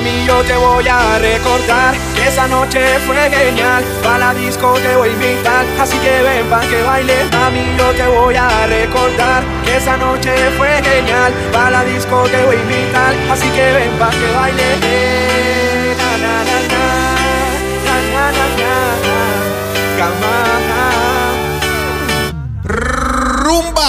Mami, yo te voy a recordar que esa noche fue genial. Pa' la disco te voy a invitar, así que ven pa' que baile. Mami, yo te voy a recordar que esa noche fue genial. Pa' la disco te voy a invitar, así que ven pa' que baile. Na na na na, na na na na, cama. Rumba.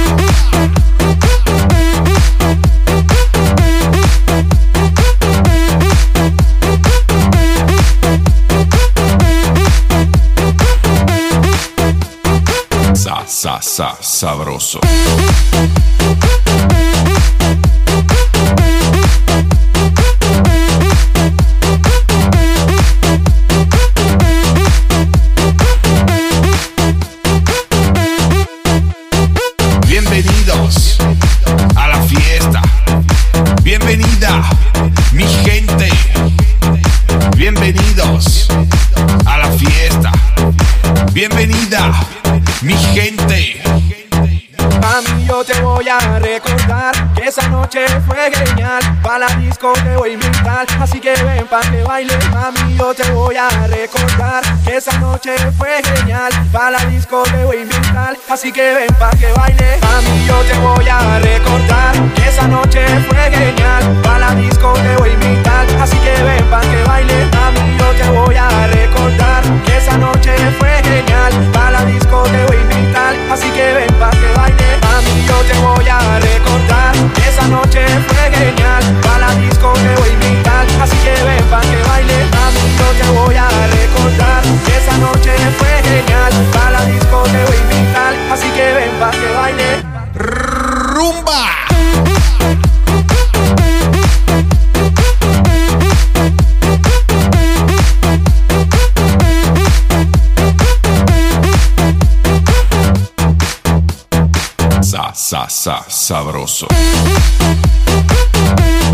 Sabroso. Bienvenidos a la fiesta. Bienvenida, mi gente. Bienvenidos a la fiesta. Bienvenida, mi gente. Mami, yo te voy a recordar que esa noche fue genial. Pa' la disco te voy a invitar, así que ven pa' que baile. Mami, yo te voy a recordar que esa noche fue genial. Pa' la disco te voy a invitar, así que ven pa' que baile. Mami, yo te voy a recordar que esa noche fue genial. Pa' la disco te voy a invitar, así que ven pa' que baile. Mami, yo te voy a recordar que esa noche fue genial. Pa' la disco te voy a invitar, así que ven pa' que baile. Mami, yo te voy a recordar que esa noche fue genial. Pa' la disco te voy a invitar, así que ven pa' que baile. Mami, yo te voy a recordar que esa noche fue genial. Pa' la disco te voy a invitar, así que ven pa' que baile. Rumba. Sabroso.